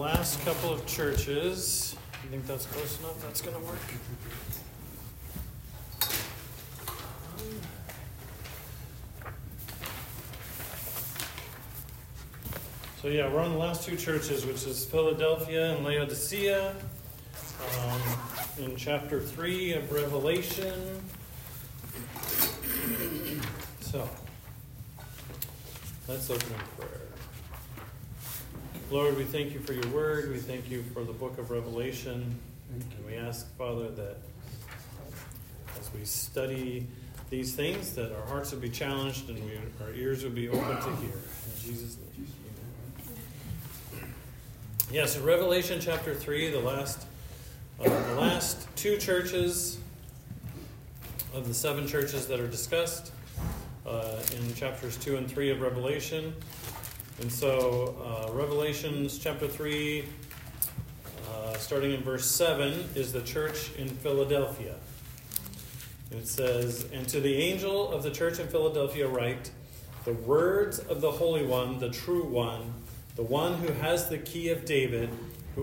last couple of churches. You think that's close enough? That's going to work? So yeah, we're on the last two churches, which is Philadelphia and Laodicea, in chapter 3 of Revelation. So, let's open in prayer. Lord, we thank you for your word. We thank you for the book of Revelation. And we ask, Father, that as we study these things, that our hearts would be challenged and our ears would be open to hear. In Jesus' name, amen. Yes, in Revelation chapter 3, the last two churches of the 7 churches that are discussed in chapters 2 and 3 of Revelation. And so Revelations chapter 3, starting in verse 7, is the church in Philadelphia. And it says, "And to the angel of the church in Philadelphia write, the words of the Holy One, the true One, the one who has the key of David, who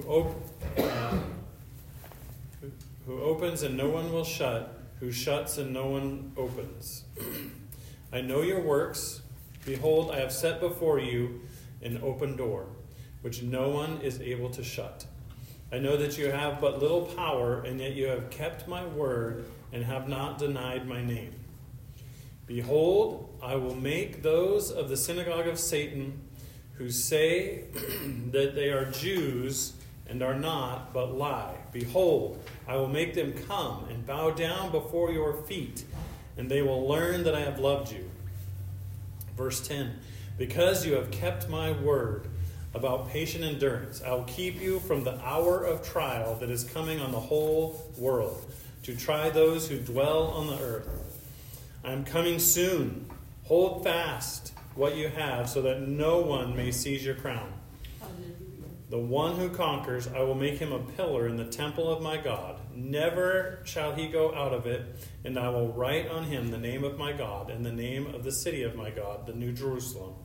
opens and no one will shut, who shuts and no one opens. I know your works. Behold, I have set before you an open door, which no one is able to shut. I know that you have but little power, and yet you have kept my word and have not denied my name. Behold, I will make those of the synagogue of Satan who say that they are Jews and are not, but lie. Behold, I will make them come and bow down before your feet, and they will learn that I have loved you." Verse 10, "Because you have kept my word about patient endurance, I will keep you from the hour of trial that is coming on the whole world, to try those who dwell on the earth. I am coming soon. Hold fast what you have, so that no one may seize your crown. The one who conquers, I will make him a pillar in the temple of my God. Never shall he go out of it, and I will write on him the name of my God and the name of the city of my God, the New Jerusalem,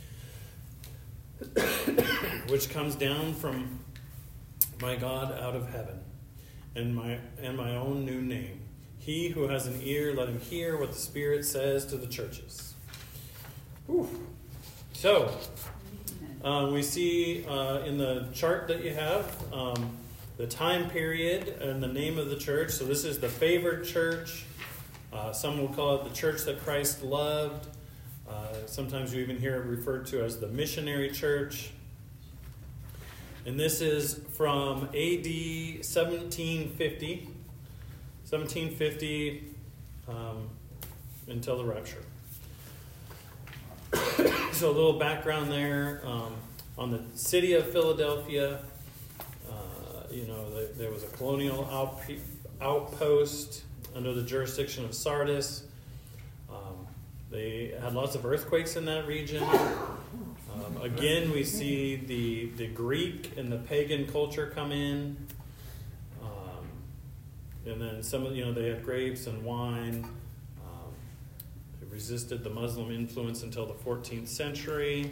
which comes down from my God out of heaven, and my own new name. He who has an ear, let him hear what the Spirit says to the churches." Whew. So, we see in the chart that you have the time period and the name of the church. So this is the favored church. Some will call it the church that Christ loved. Sometimes you even hear it referred to as the missionary church. And this is from AD 1750 until the rapture. So a little background there on the city of Philadelphia. There was a colonial outpost under the jurisdiction of Sardis. They had lots of earthquakes in that region. Again, we see the Greek and the pagan culture come in. And then they had grapes and wine. They resisted the Muslim influence until the 14th century.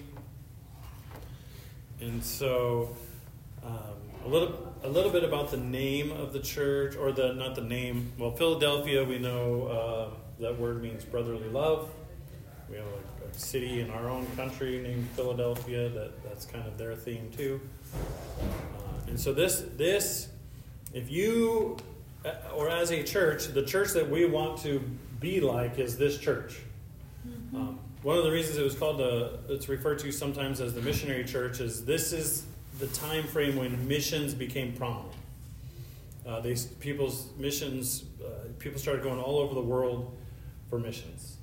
And so, a little bit about the name of the church, or not the name. Well, Philadelphia, we know that word means brotherly love. We have a city in our own country named Philadelphia that's kind of their theme too. And so this, if you, or as a church, the church that we want to be like is this church. Mm-hmm. One of the reasons it was it's referred to sometimes as the missionary church is this is the time frame when missions became prominent. People started going all over the world for missions.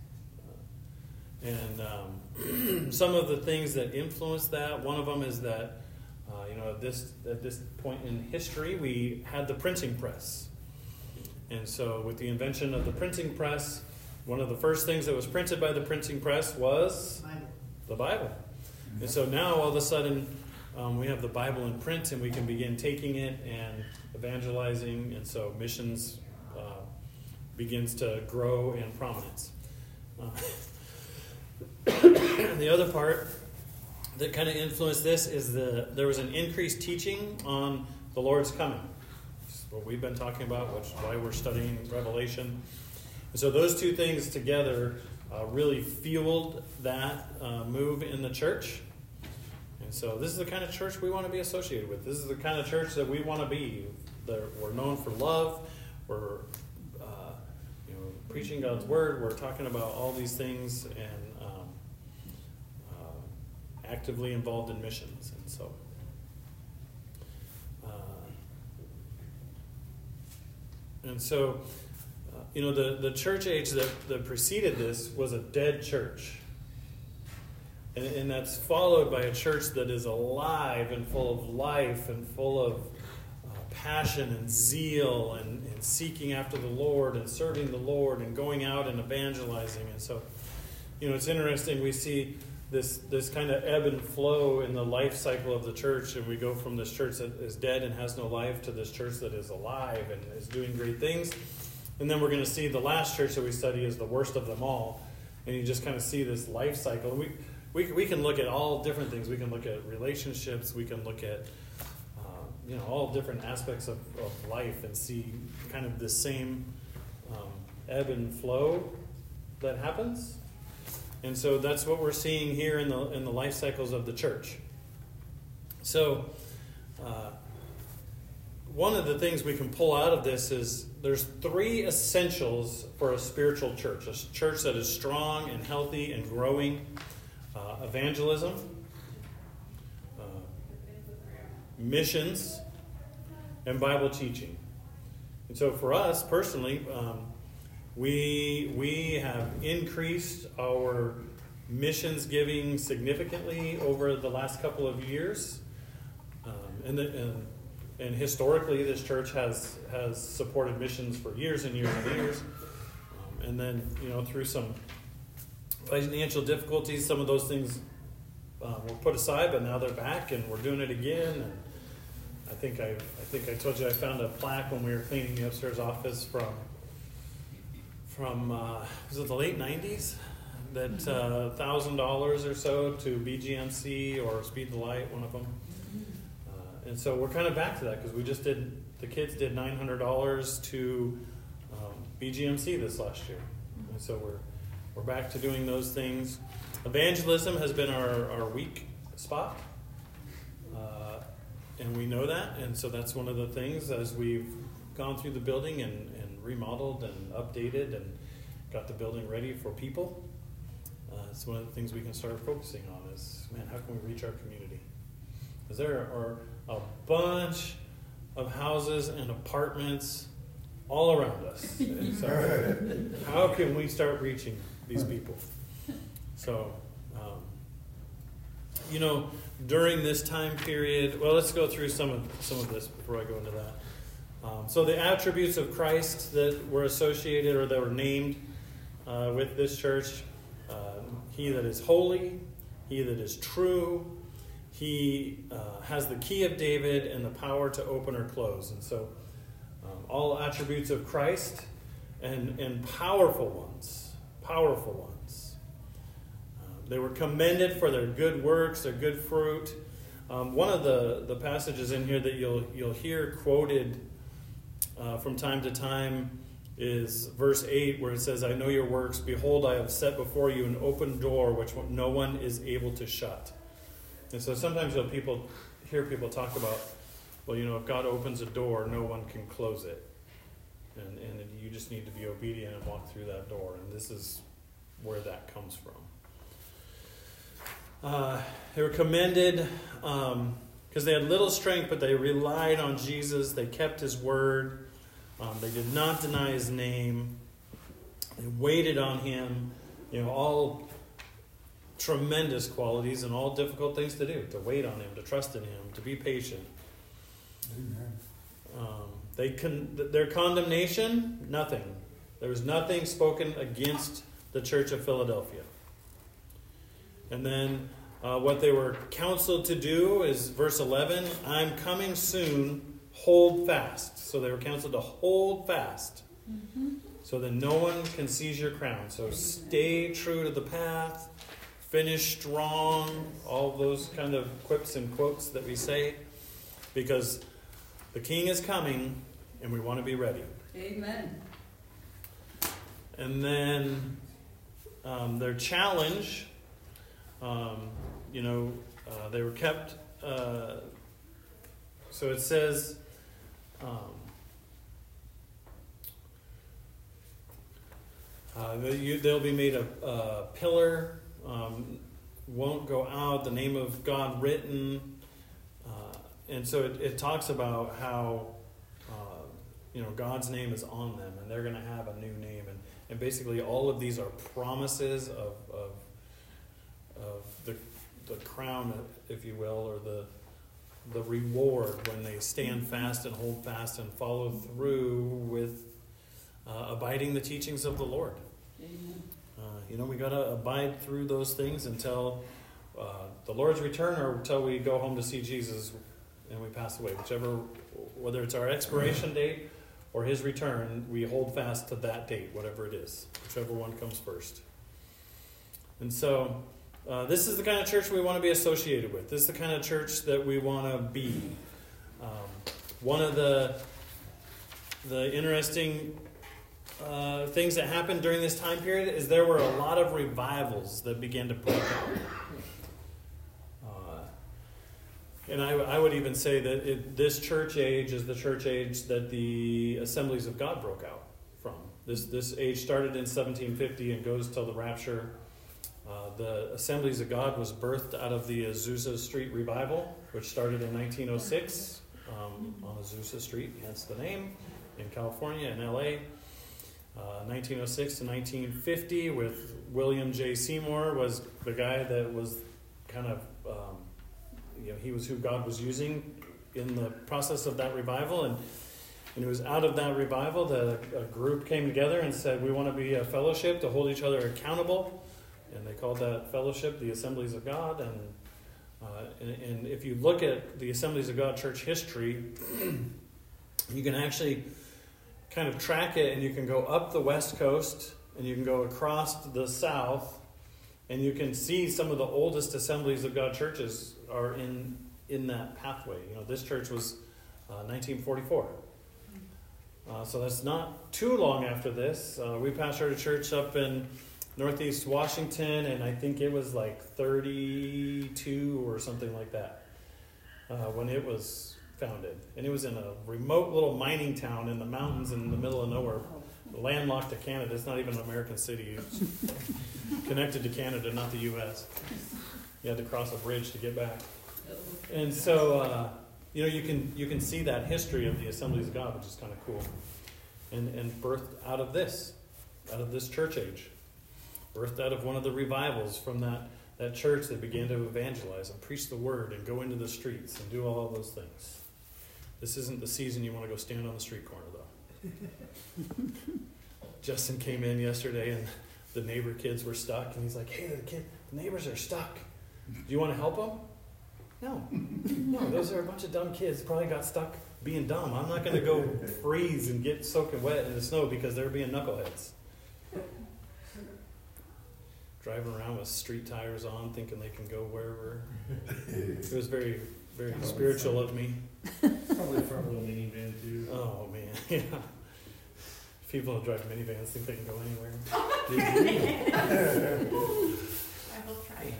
And some of the things that influenced that, one of them is that, at this point in history, we had the printing press. And so with the invention of the printing press, one of the first things that was printed by the printing press was the Bible. And so now all of a sudden we have the Bible in print, and we can begin taking it and evangelizing. And so missions begins to grow in prominence. The other part that kind of influenced this is there was an increased teaching on the Lord's coming. It's what we've been talking about, which is why we're studying Revelation. And so those two things together really fueled that move in the church. And so this is the kind of church we want to be associated with. This is the kind of church that we want to be. We're known for love. We're preaching God's word. We're talking about all these things and actively involved in missions. And so the church age that preceded this was a dead church. And that's followed by a church that is alive and full of life and full of passion and zeal and seeking after the Lord and serving the Lord and going out and evangelizing. And so, it's interesting. We see this kind of ebb and flow in the life cycle of the church, and we go from this church that is dead and has no life to this church that is alive and is doing great things. And then we're going to see the last church that we study is the worst of them all. And you just kind of see this life cycle. And we can look at all different things. We can look at relationships. We can look at all different aspects of life and see kind of the same ebb and flow that happens. And so that's what we're seeing here in the life cycles of the church. So one of the things we can pull out of this is there's 3 essentials for a spiritual church. A church that is strong and healthy and growing. Evangelism, missions, and Bible teaching. And so for us personally, we have increased our missions giving significantly over the last couple of years. And historically, this church has supported missions for years and years and years. And then, through some financial difficulties, some of those things were put aside, but now they're back and we're doing it again. And I think I told you I found a plaque when we were cleaning the upstairs office from was it the late 90s? That $1,000 or so to BGMC or Speed the Light, one of them. And so we're kind of back to that because the kids did $900 to BGMC this last year. And so we're back to doing those things. Evangelism has been our weak spot. And we know that. And so that's one of the things as we've gone through the building and remodeled and updated and got the building ready for people. It's one of the things we can start focusing on is, how can we reach our community? Because there are a bunch of houses and apartments all around us. And so how can we start reaching these people? So, during this time period, let's go through some of this before I go into that. So the attributes of Christ that were associated or that were named with this church, he that is holy, he that is true, he has the key of David and the power to open or close. And so all attributes of Christ and powerful ones. They were commended for their good works, their good fruit. One of the passages in here that you'll hear quoted from time to time is verse 8, where it says, "I know your works. Behold, I have set before you an open door which no one is able to shut." And so sometimes you'll hear people talk about, if God opens a door, no one can close it. And you just need to be obedient and walk through that door. And this is where that comes from. They were commended because they had little strength, but they relied on Jesus. They kept his word. They did not deny his name. They waited on him. All tremendous qualities and all difficult things to do. To wait on him, to trust in him, to be patient. Amen. Their condemnation, nothing. There was nothing spoken against the Church of Philadelphia. And then what they were counseled to do is verse 11, "I'm coming soon, hold fast." So they were counseled to hold fast so that no one can seize your crown. So stay true to the path, finish strong, all those kind of quips and quotes that we say, because the King is coming and we want to be ready. Amen. And then their challenge, they were kept, so it says, they'll be made a pillar, won't go out, the name of God written. And so it talks about how, God's name is on them, and they're going to have a new name. And basically all of these are promises of the crown, if you will, or the reward when they stand fast and hold fast and follow through with abiding the teachings of the Lord. Amen. We got to abide through those things until the Lord's return, or until we go home to see Jesus and we pass away. Whether it's our expiration date or his return, we hold fast to that date, whatever it is, whichever one comes first. And so this is the kind of church we want to be associated with. This is the kind of church that we want to be. One of the interesting things that happened during this time period is there were a lot of revivals that began to break out. And I would even say that this church age is the church age that the Assemblies of God broke out from. This age started in 1750 and goes till the rapture. The Assemblies of God was birthed out of the Azusa Street Revival, which started in 1906 on Azusa Street, hence the name, in California and LA. 1906 to 1950 with William J. Seymour was the guy that was kind of, he was who God was using in the process of that revival. And it was out of that revival that a group came together and said, we want to be a fellowship to hold each other accountable. And they called that fellowship the Assemblies of God. And if you look at the Assemblies of God church history, you can actually kind of track it, and you can go up the West Coast, and you can go across the South, and you can see some of the oldest Assemblies of God churches are in that pathway. This church was 1944. So that's not too long after this. We pastored a church up in Northeast Washington, and I think it was like 32 or something like that when it was founded. And it was in a remote little mining town in the mountains in the middle of nowhere, landlocked to Canada. It's not even an American city. It's connected to Canada, not the U.S. You had to cross a bridge to get back. And so, you can see that history of the Assemblies of God, which is kind of cool. And birthed out of this church age. Birthed out of one of the revivals from that church that began to evangelize and preach the word and go into the streets and do all of those things. This isn't the season you want to go stand on the street corner, though. Justin came in yesterday, and the neighbor kids were stuck, and he's like, hey, the neighbors are stuck. Do you want to help them? No, those are a bunch of dumb kids. Probably got stuck being dumb. I'm not going to go freeze and get soaking wet in the snow because they're being knuckleheads. Driving around with street tires on, thinking they can go wherever. It was very, very spiritual of me. Probably front wheel minivan too. Oh man, yeah. People who drive minivans think they can go anywhere. I will try.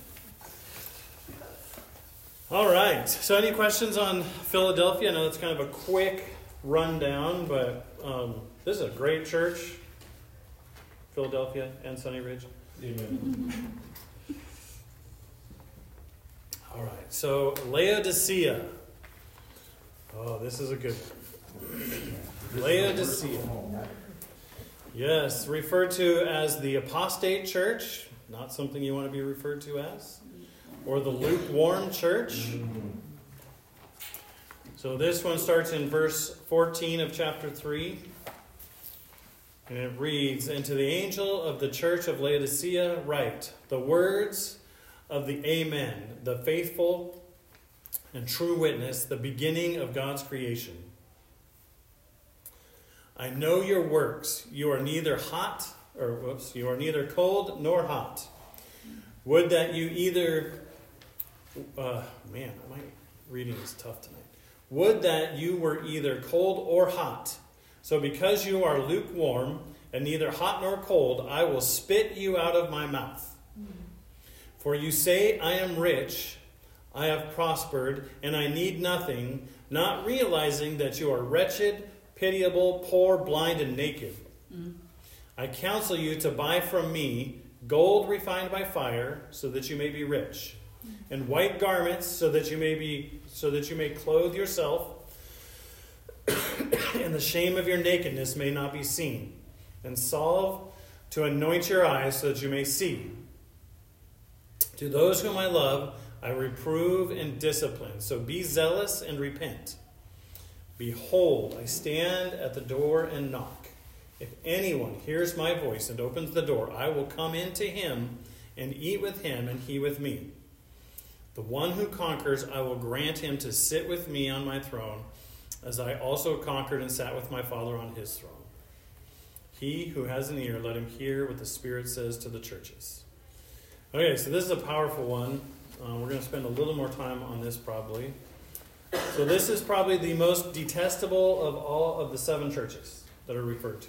All right. So, any questions on Philadelphia? I know it's kind of a quick rundown, but this is a great church, Philadelphia and Sunny Ridge. Amen. All right. So, Laodicea. Oh, this is a good one. Laodicea. Yes, referred to as the apostate church, not something you want to be referred to as, or the lukewarm church. So this one starts in verse 14 of chapter 3, and it reads, "And to the angel of the church of Laodicea write, the words of the Amen, the faithful and true witness, the beginning of God's creation. I know your works. You are neither cold nor hot. Would that you either... my reading is tough tonight. Would that you were either cold or hot. So because you are lukewarm and neither hot nor cold, I will spit you out of my mouth. For you say, I am rich, I have prospered, and I need nothing, not realizing that you are wretched, pitiable, poor, blind, and naked. I counsel you to buy from me gold refined by fire, so that you may be rich, and white garments, so that you may clothe yourself, and the shame of your nakedness may not be seen, and salve to anoint your eyes, so that you may see. To those whom I love, I reprove and discipline. So be zealous and repent. Behold, I stand at the door and knock. If anyone hears my voice and opens the door, I will come into him and eat with him and he with me. The one who conquers, I will grant him to sit with me on my throne, as I also conquered and sat with my Father on his throne. He who has an ear, let him hear what the Spirit says to the churches. Okay, so this is a powerful one. We're going to spend a little more time on this probably. So this is probably the most detestable of all of the 7 churches that are referred to.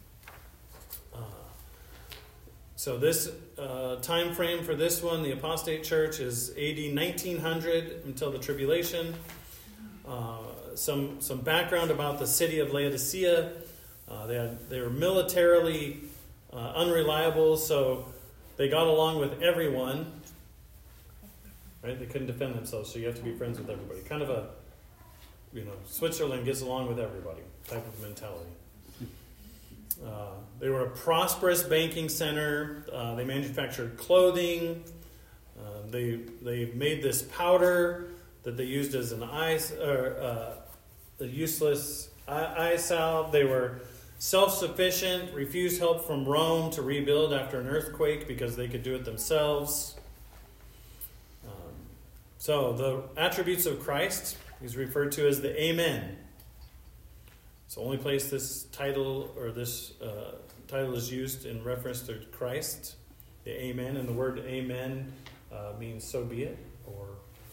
So this time frame for this one, the apostate church, is AD 1900 until the tribulation. Some background about the city of Laodicea. They were militarily unreliable, so they got along with everyone. Right? They couldn't defend themselves, so you have to be friends with everybody. Kind of a, Switzerland gets along with everybody type of mentality. They were a prosperous banking center. They manufactured clothing. They made this powder that they used as a useless eye salve. They were self-sufficient, refused help from Rome to rebuild after an earthquake because they could do it themselves. So the attributes of Christ is referred to as the Amen. It's the only place this title title is used in reference to Christ, the Amen. And the word Amen means so be it, or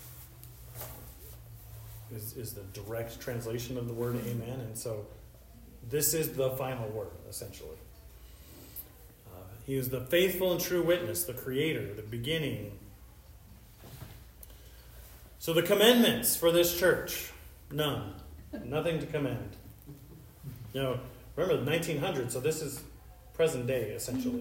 is the direct translation of the word Amen. And so this is the final word, essentially. He is the faithful and true witness, the creator, the beginning. So the commandments for this church, none. Nothing to commend. Remember the 1900s, so this is present day, essentially.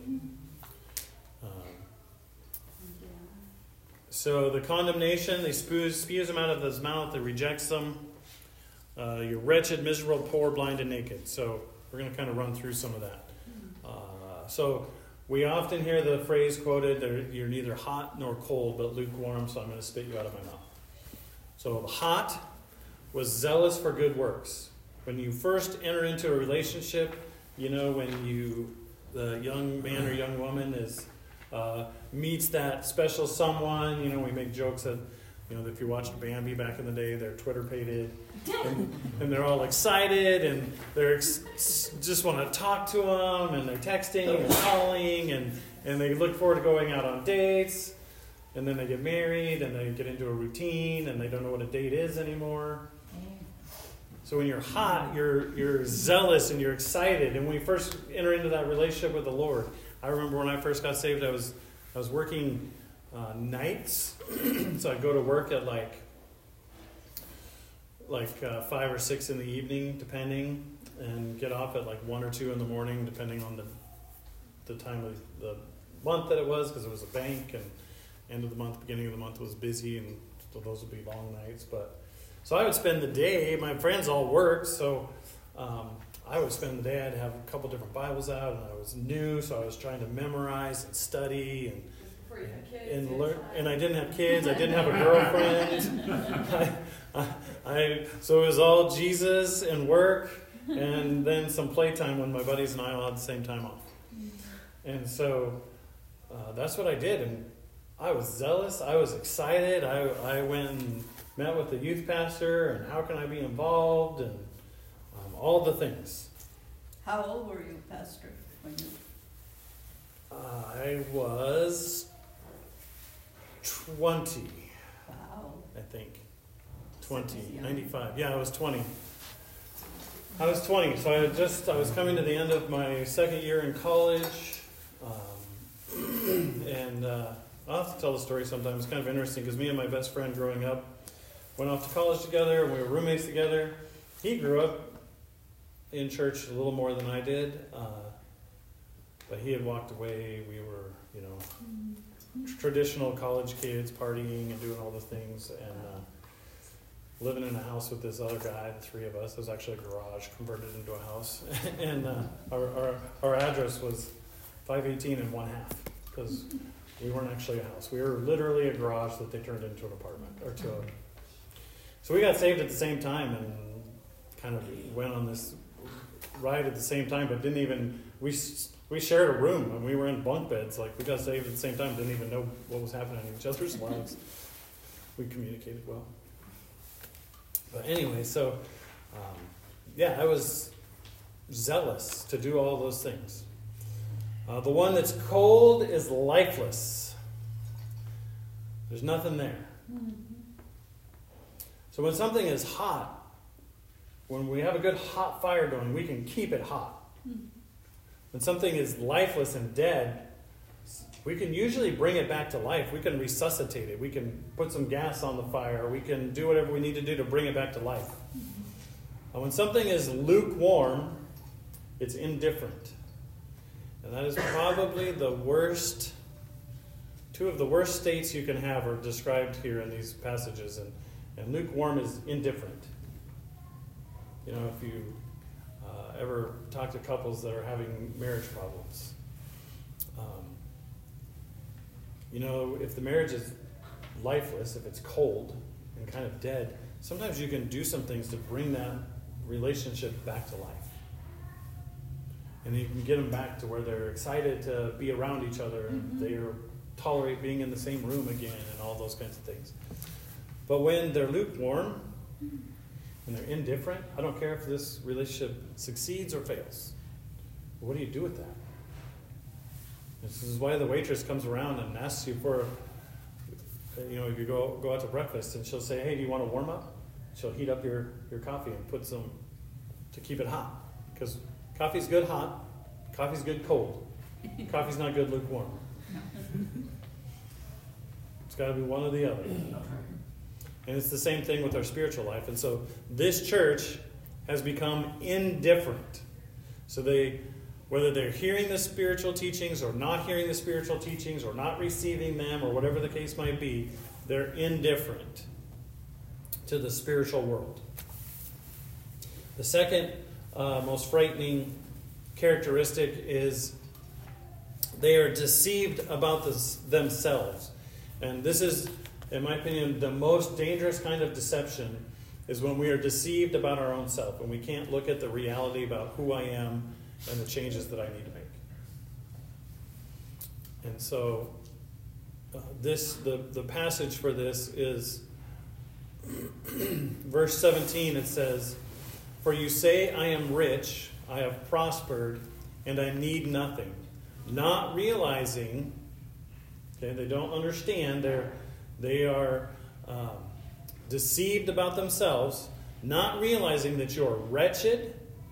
So the condemnation, they spews them out of his mouth, they rejects them. You're wretched, miserable, poor, blind, and naked. So we're going to kind of run through some of that. So we often hear the phrase quoted, you're neither hot nor cold, but lukewarm, so I'm going to spit you out of my mouth. So hot was zealous for good works. When you first enter into a relationship, when the young man or young woman meets that special someone, we make jokes that, if you watched Bambi back in the day, they're Twitter-pated, and they're all excited, and they're just want to talk to them, and they're texting and calling, and they look forward to going out on dates, and then they get married, and they get into a routine, and they don't know what a date is anymore. So when you're hot, you're zealous and you're excited. And when you first enter into that relationship with the Lord, I remember when I first got saved, I was working nights, so I'd go to work at like 5 or 6 in the evening, depending, and get off at like 1 or 2 in the morning, depending on the time of the month that it was, because it was a bank, and end of the month, beginning of the month was busy, and so those would be long nights. So I would spend the day, my friends all worked, so I would spend the day, I'd have a couple different Bibles out, and I was new, so I was trying to memorize and study and learn. And I didn't have kids, I didn't have a girlfriend. So it was all Jesus and work, and then some playtime when my buddies and I all had the same time off. And so that's what I did, and I was zealous, I was excited, I went and met with the youth pastor, and how can I be involved, and all the things. How old were you, Pastor, when you... I was 20, Wow. I think. That's 20, young. 95. Yeah, I was 20. I was 20, so I was coming to the end of my second year in college. And I'll have to tell the story sometime. It's kind of interesting because me and my best friend growing up went off to college together, and we were roommates together. He grew up in church a little more than I did, but he had walked away. We were, traditional college kids, partying and doing all the things, and living in a house with this other guy, the three of us. It was actually a garage converted into a house. And our address was 518 and 1/2, because we weren't actually a house. We were literally a garage that they turned into an apartment. So we got saved at the same time and kind of went on this ride at the same time, but didn't even, we shared a room and we were in bunk beds. Like, we got saved at the same time, didn't even know what was happening in each other's lives. We communicated well. But anyway, so, I was zealous to do all those things. The one that's cold is lifeless. There's nothing there. So when something is hot, when we have a good hot fire going, we can keep it hot. When something is lifeless and dead, we can usually bring it back to life. We can resuscitate it. We can put some gas on the fire. We can do whatever we need to do to bring it back to life. And when something is lukewarm, it's indifferent. And that is probably the worst, two of the worst states you can have are described here in these passages. And lukewarm is indifferent. If you ever talk to couples that are having marriage problems, if the marriage is lifeless, if it's cold and kind of dead, sometimes you can do some things to bring that relationship back to life. And you can get them back to where they're excited to be around each other and they tolerate being in the same room again and all those kinds of things. But when they're lukewarm and they're indifferent, I don't care if this relationship succeeds or fails. What do you do with that? This is why the waitress comes around and asks you for, if you go out to breakfast and she'll say, hey, do you want to warm up? She'll heat up your coffee and put some to keep it hot. Because coffee's good hot, coffee's good cold. Coffee's not good lukewarm. It's got to be one or the other. And it's the same thing with our spiritual life. And so this church has become indifferent. So whether they're hearing the spiritual teachings or not hearing the spiritual teachings or not receiving them or whatever the case might be, they're indifferent to the spiritual world. The second most frightening characteristic is they are deceived about themselves. And this is, in my opinion, the most dangerous kind of deception is when we are deceived about our own self and we can't look at the reality about who I am and the changes that I need to make. And so the passage for this is verse 17. It says, "For you say, I am rich, I have prospered, and I need nothing." Not realizing, they don't understand, they are deceived about themselves, not realizing that you're wretched,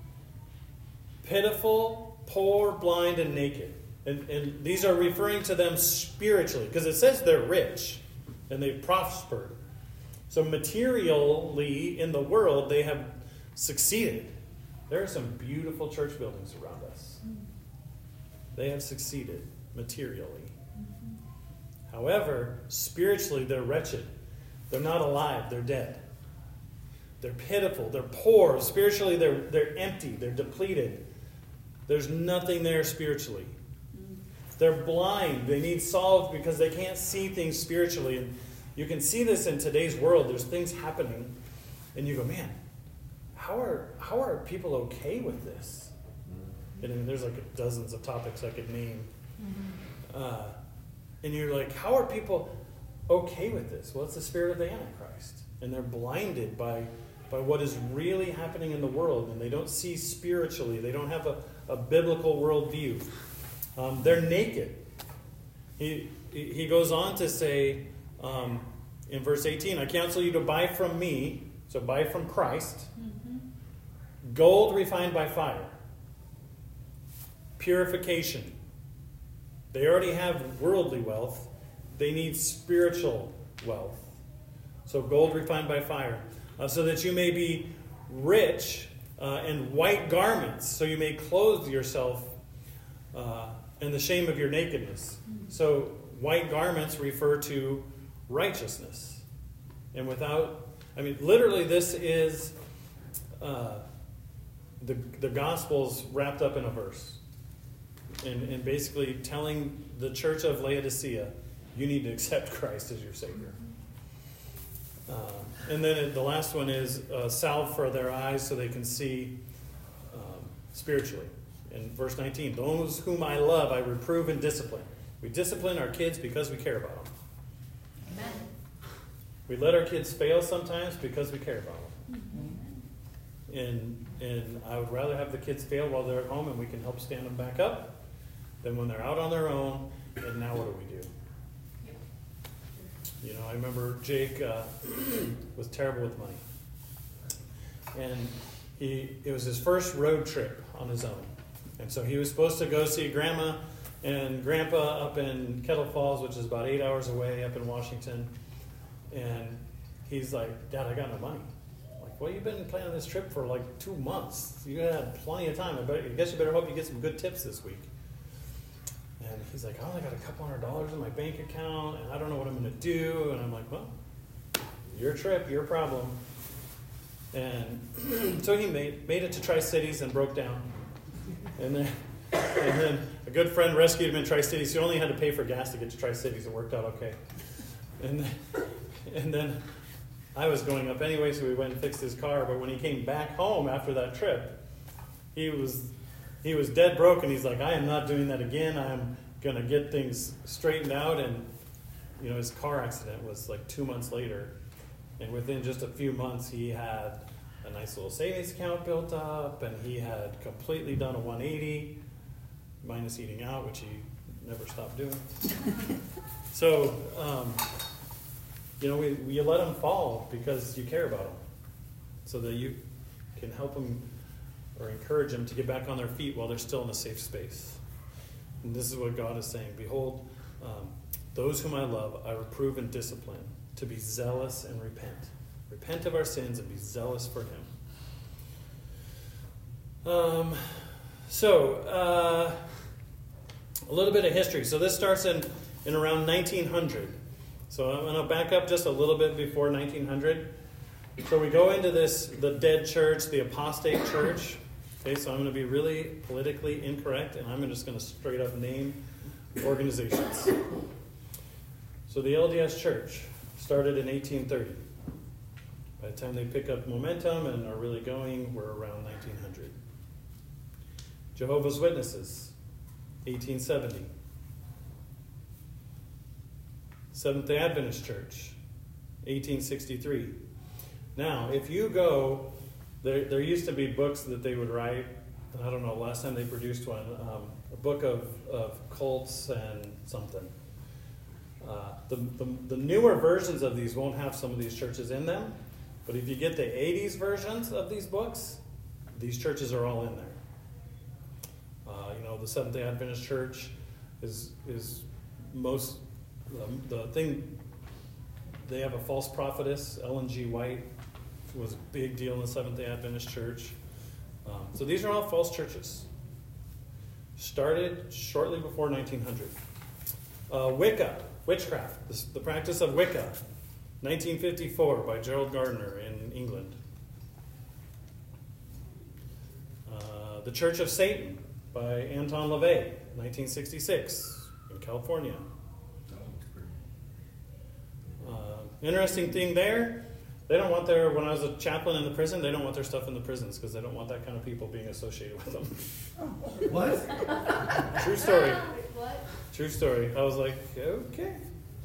pitiful, poor, blind, and naked. And these are referring to them spiritually, because it says they're rich and they've prospered. So materially in the world, they have succeeded. There are some beautiful church buildings around us. They have succeeded materially. However, spiritually, they're wretched. They're not alive. They're dead. They're pitiful. They're poor. Spiritually, they're empty. They're depleted. There's nothing there spiritually. They're blind. They need solved because they can't see things spiritually. And you can see this in today's world. There's things happening. And you go, man, how are people okay with this? And I mean, there's like dozens of topics I could name. And you're like, how are people okay with this? Well, it's the spirit of the Antichrist. And they're blinded by what is really happening in the world. And they don't see spiritually. They don't have a biblical worldview. They're naked. He goes on to say, In verse 18, I counsel you to buy from me, so buy from Christ, gold refined by fire, purification. They already have worldly wealth. They need spiritual wealth. So gold refined by fire, so that you may be rich, and white garments, so you may clothe yourself in the shame of your nakedness. So white garments refer to righteousness. And literally this is the Gospels wrapped up in a verse. And basically telling the church of Laodicea, you need to accept Christ as your Savior. And then the last one is salve for their eyes so they can see spiritually. In verse 19, those whom I love, I reprove and discipline. We discipline our kids because we care about them. Amen. We let our kids fail sometimes because we care about them. And I would rather have the kids fail while they're at home and we can help stand them back up than when they're out on their own. And now what do we do? You know, I remember Jake was terrible with money. And it was his first road trip on his own. And so he was supposed to go see Grandma and Grandpa up in Kettle Falls, which is about 8 hours away up in Washington. And he's like, Dad, I got no money. I'm like, well, you've been planning this trip for like 2 months. You had plenty of time. I guess you better hope you get some good tips this week. And he's like, I only got a couple $100 in my bank account, and I don't know what I'm going to do. And I'm like, well, your trip, your problem. And so he made it to Tri-Cities and broke down. And then a good friend rescued him in Tri-Cities. He only had to pay for gas to get to Tri-Cities. It worked out okay. And then I was going up anyway, so we went and fixed his car. But when he came back home after that trip, he was dead broke, and he's like, I am not doing that again. I'm going to get things straightened out. And, you know, his car accident was like 2 months later. And within just a few months, he had a nice little savings account built up, and he had completely done a 180, minus eating out, which he never stopped doing. So, you know, you let them fall because you care about them, so that you can help them or encourage them to get back on their feet while they're still in a safe space. And this is what God is saying. Behold, those whom I love, I reprove and discipline, to be zealous and repent. Repent of our sins and be zealous for Him. A little bit of history. So this starts in around 1900. So I'm going to back up just a little bit before 1900. So we go into the dead church, the apostate church. Okay, so I'm going to be really politically incorrect, and I'm just going to straight up name organizations. So the LDS Church started in 1830. By the time they pick up momentum and are really going, we're around 1900. Jehovah's Witnesses, 1870. Seventh-day Adventist Church, 1863. Now, if you go, there used to be books that they would write, and I don't know, last time they produced one, a book of cults and something. The newer versions of these won't have some of these churches in them, but if you get the 80s versions of these books, these churches are all in there. The Seventh-day Adventist Church is most, the thing, they have a false prophetess, Ellen G. White, who was a big deal in the Seventh-day Adventist Church. So these are all false churches. Started shortly before 1900. Wicca, witchcraft, the practice of Wicca, 1954 by Gerald Gardner in England. The Church of Satan by Anton LaVey, 1966 in California. Interesting thing there, they don't want when I was a chaplain in the prison, they don't want their stuff in the prisons because they don't want that kind of people being associated with them. What? True story. What? True story. I was like, okay.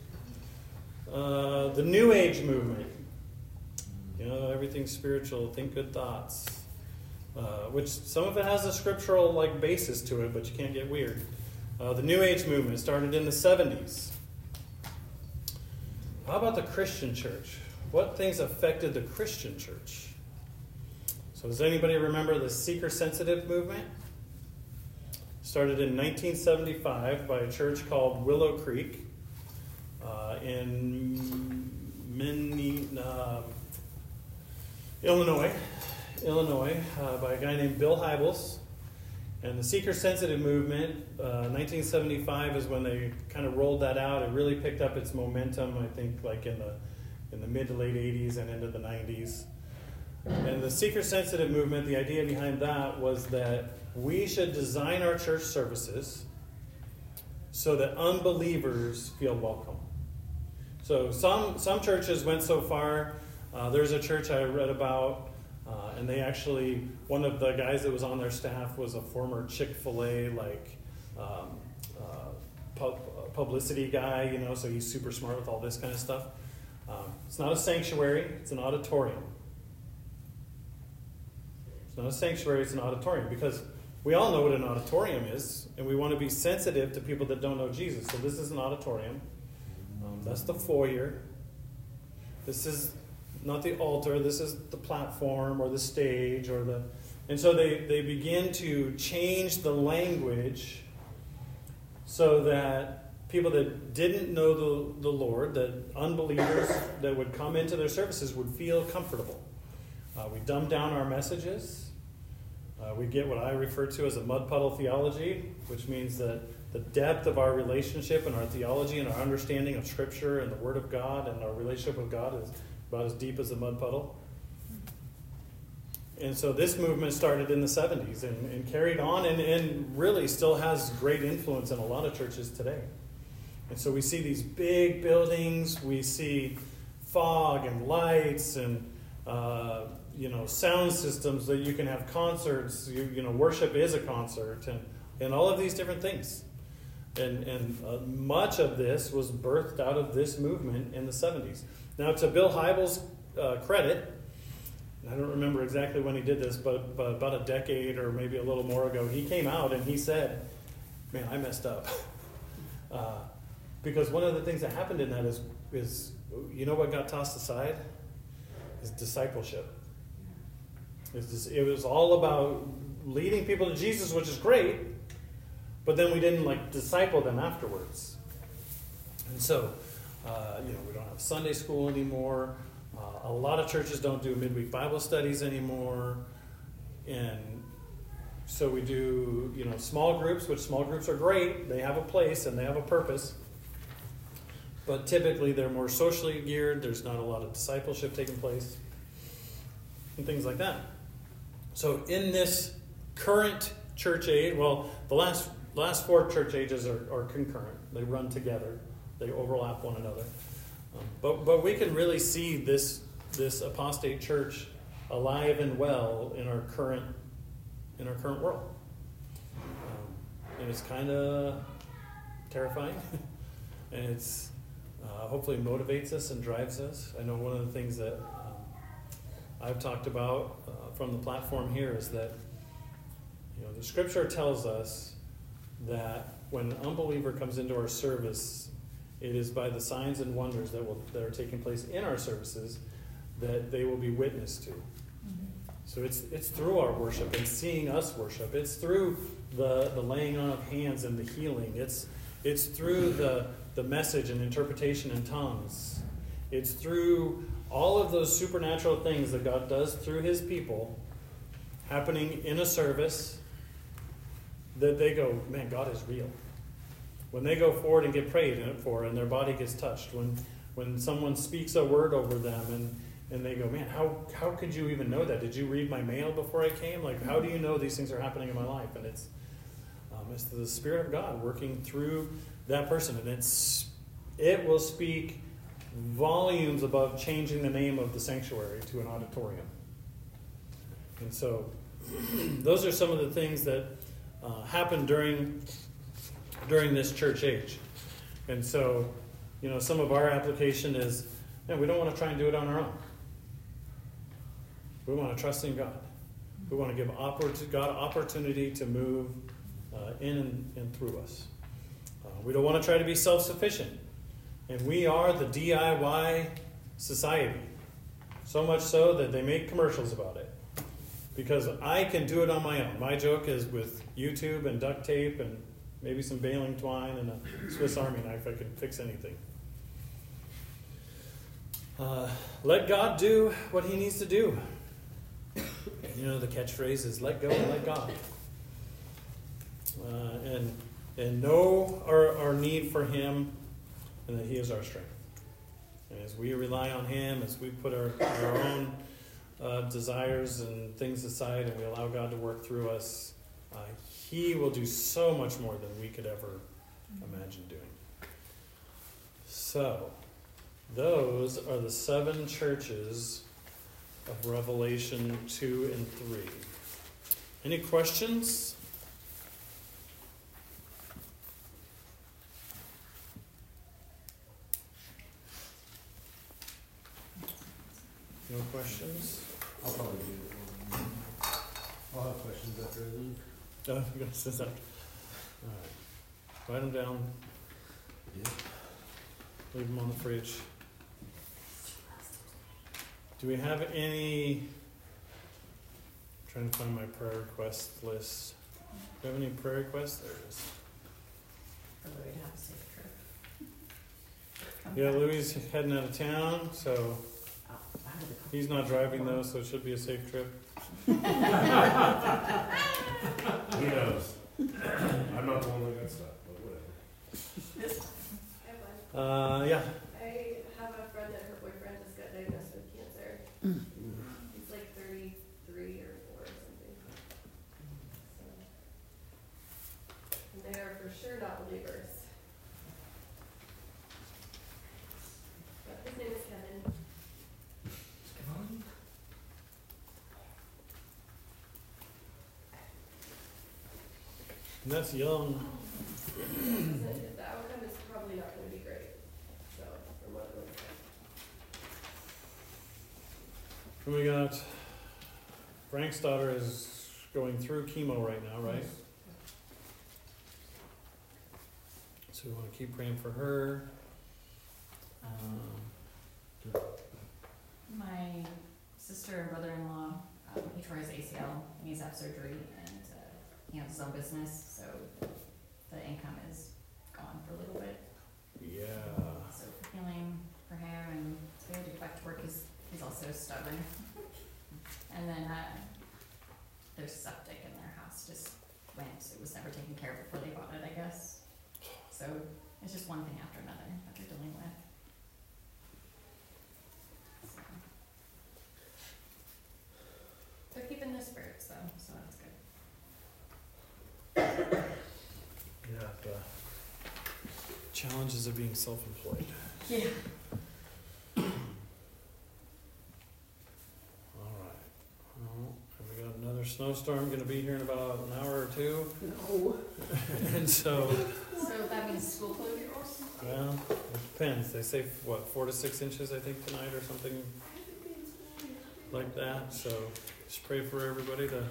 The New Age movement. Everything's spiritual, think good thoughts. Which some of it has a scriptural basis to it, but you can't get weird. The New Age movement started in the 70s. How about the Christian church? What things affected the Christian church? So does anybody remember the seeker-sensitive movement? Started in 1975 by a church called Willow Creek in Illinois, by a guy named Bill Hybels. And the seeker-sensitive movement, 1975 is when they kind of rolled that out. It really picked up its momentum, I think, like in the mid to late 80s and into the 90s. And the seeker-sensitive movement, the idea behind that was that we should design our church services so that unbelievers feel welcome. So some churches went so far. There's a church I read about, and they actually, one of the guys that was on their staff was a former Chick-fil-A publicity guy, so he's super smart with all this kind of stuff. It's not a sanctuary, it's an auditorium. It's not a sanctuary, it's an auditorium, because we all know what an auditorium is, and we want to be sensitive to people that don't know Jesus. So this is an auditorium. That's the foyer. This is not the altar. This is the platform or the stage and so they begin to change the language so that people that didn't know the Lord, that unbelievers that would come into their services would feel comfortable. We dumb down our messages. We get what I refer to as a mud puddle theology, which means that the depth of our relationship and our theology and our understanding of Scripture and the Word of God and our relationship with God is about as deep as a mud puddle. And so this movement started in the 70s and carried on and really still has great influence in a lot of churches today. And so we see these big buildings, we see fog and lights and sound systems that you can have concerts. Worship is a concert and all of these different things. And much of this was birthed out of this movement in the 70s. Now, to Bill Hybels' credit, I don't remember exactly when he did this, but about a decade or maybe a little more ago, he came out and he said, man, I messed up. Because one of the things that happened in that is what got tossed aside? Is discipleship. It was all about leading people to Jesus, which is great, but then we didn't disciple them afterwards. And so, we don't have Sunday school anymore. A lot of churches don't do midweek Bible studies anymore. And so we do, small groups, which small groups are great. They have a place and they have a purpose. But typically they're more socially geared. There's not a lot of discipleship taking place and things like that. So in this current church age, the last four church ages are concurrent. They run together. They overlap one another. But we can really see this apostate church alive and well in our current world. And it's kind of terrifying. And it's hopefully motivates us and drives us. I know one of the things that I've talked about from the platform here is that the Scripture tells us that when an unbeliever comes into our service, it is by the signs and wonders that are taking place in our services that they will be witness to. Mm-hmm. So it's through our worship and seeing us worship. It's through the laying on of hands and the healing. It's through the message and interpretation in tongues. It's through all of those supernatural things that God does through His people happening in a service that they go, man, God is real. When they go forward and get prayed for and their body gets touched, when someone speaks a word over them and they go, man, how could you even know that? Did you read my mail before I came? How do you know these things are happening in my life? And it's the Spirit of God working through that person. And it will speak volumes above changing the name of the sanctuary to an auditorium. And so those are some of the things that happened during this church age. And so, some of our application is, we don't want to try and do it on our own. We want to trust in God. We want to give God opportunity to move in and through us. We don't want to try to be self-sufficient. And we are the DIY society. So much so that they make commercials about it. Because I can do it on my own. My joke is with YouTube and duct tape and maybe some baling twine and a Swiss Army knife, I could fix anything. Let God do what he needs to do. You know, the catchphrase is let go and let God. And know our need for him and that he is our strength. And as we rely on him, as we put our own desires and things aside and we allow God to work through us, he will do so much more than we could ever imagine doing. So, those are the 7 churches of Revelation 2 and 3. Any questions? No questions? I'll probably do it. I'll have questions after I leave. Oh, you're going to say that. All right. Write them down. Yeah. Leave them on the fridge. Do we have any... I'm trying to find my prayer request list. Do we have any prayer requests? There it is. For Louis to have a safe trip. Yeah, Louis is heading out of town, so he's not driving though, so it should be a safe trip. Who knows? I'm not the one that got stuck, but whatever. Yeah. I have a friend that her boyfriend just got diagnosed with cancer. He's like 33 or 4 or something. So, and they are for sure not believers. But his name is Kevin. And that's young. The outcome is probably not going to be great. So, from what it looks like. And we got Frank's daughter is going through chemo right now, right? So we want to keep praying for her. My sister and brother-in-law, he tore his ACL and he's had surgery and he has his own business, so the income is gone for a little bit. Yeah. So healing for him and to be able to get back to work, he's also stubborn. And then their septic in their house just went. It was never taken care of before they bought it, I guess. So it's just one thing after another that they're dealing with. So. They're keeping their spirits though, so that's good. Yeah. The challenges of being self-employed. Yeah. We got another snowstorm going to be here in about an hour or two. No. And so that means school closures? well, it depends. They say, 4 to 6 inches, I think, tonight or something like that. So just pray for everybody to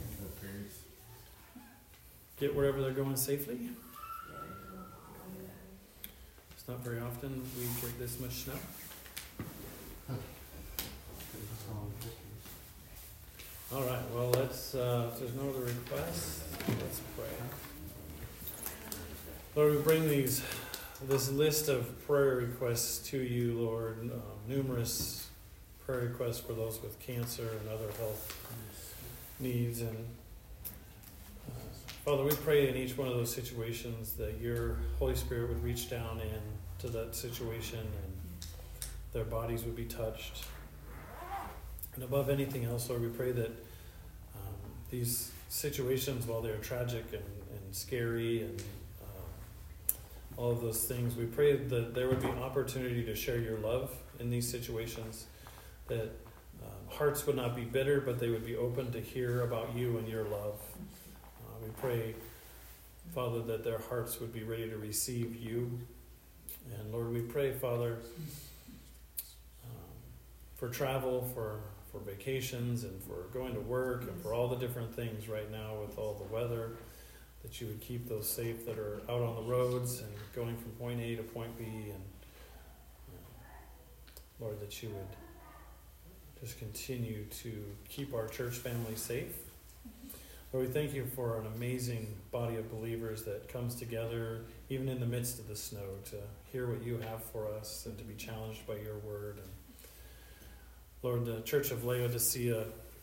get wherever they're going safely. It's not very often we get this much snow. All right, well, let's, if there's no other requests, let's pray. Lord, we bring this list of prayer requests to you, Lord. Numerous prayer requests for those with cancer and other health needs. And Father, we pray in each one of those situations that your Holy Spirit would reach down into that situation and their bodies would be touched. And above anything else, Lord, we pray that these situations, while they're tragic and scary and all of those things, we pray that there would be opportunity to share your love in these situations, that hearts would not be bitter, but they would be open to hear about you and your love. We pray, Father, that their hearts would be ready to receive you. And Lord, we pray, Father, for travel, for vacations and for going to work and for all the different things right now with all the weather, that you would keep those safe that are out on the roads and going from point A to point B. And Lord, that you would just continue to keep our church family safe. Lord, we thank you for an amazing body of believers that comes together, even in the midst of the snow, to hear what you have for us and to be challenged by your word. And Lord, the Church of Laodicea,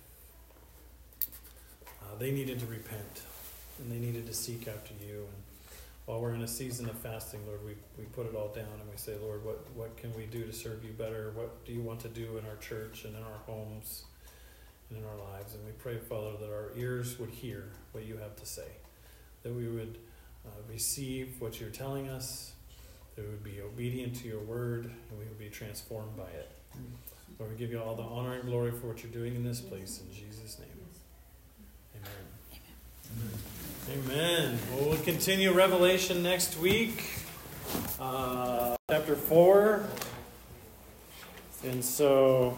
they needed to repent and they needed to seek after you. And while we're in a season of fasting, Lord, we put it all down and we say, Lord, what can we do to serve you better? What do you want to do in our church and in our homes and in our lives? And we pray, Father, that our ears would hear what you have to say, that we would receive what you're telling us, that we would be obedient to your word, and we would be transformed by it. Lord, we give you all the honor and glory for what you're doing in this place. In Jesus' name. Amen. Amen. Well, we'll continue Revelation next week. Chapter 4. And so